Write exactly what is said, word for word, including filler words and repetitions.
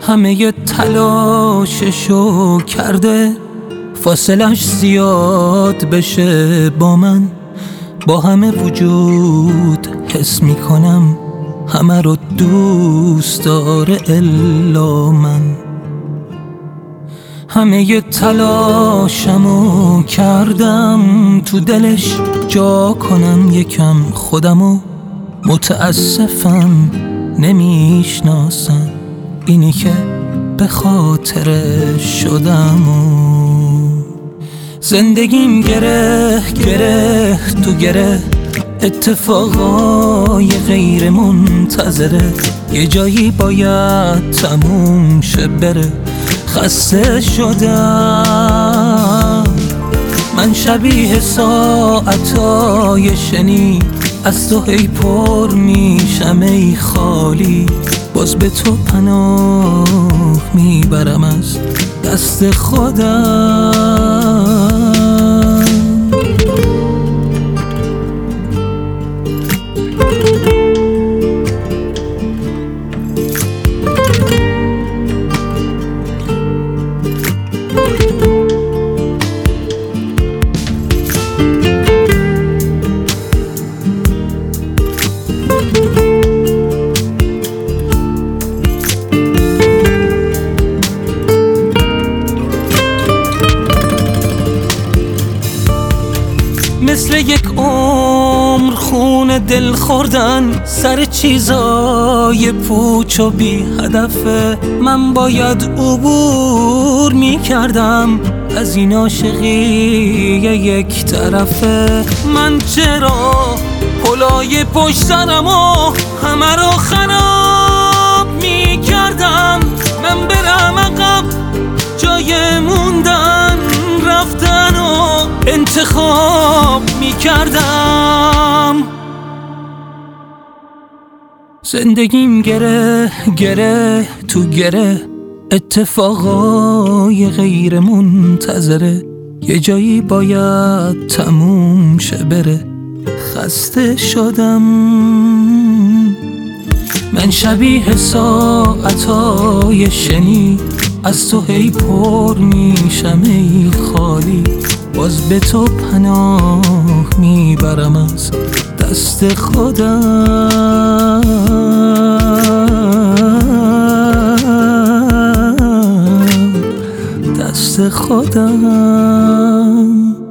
همه تلاششو کرده فاصلش زیاد بشه با من. با همه وجود حس میکنم همه رو دوست داره الا من. همه تلاشمو کردم تو دلش جا کنم یکم خودمو. متاسفم نمیشناسم اینی که به خاطرش شدم و زندگیم گره گره تو گره. اتفاقای غیر منتظره یه جایی باید تموم شه بره. خسته شدم من شبیه ساعتای شنی از تو هی پر میشم ای خالی. باز به تو پناه میبرم از دست خودم. مثل یک عمر خون دل خوردن سر چیزای پوچ و بی هدفه. من باید عبور می کردم از این عاشقی یک طرفه. من چرا پلای پشت سرم و همه رو خراب می کردم؟ من برم عقب جای موندن رفتن و انتخاب می کردم. زندگیم گره گره تو گره. اتفاقای غیر منتظره یه جایی باید تموم شه بره. خسته شدم من شبیه ساعتای شنی از تو هی پر میشم ای خالی. باز به تو پناه میبرم از دست خودم. دست خودم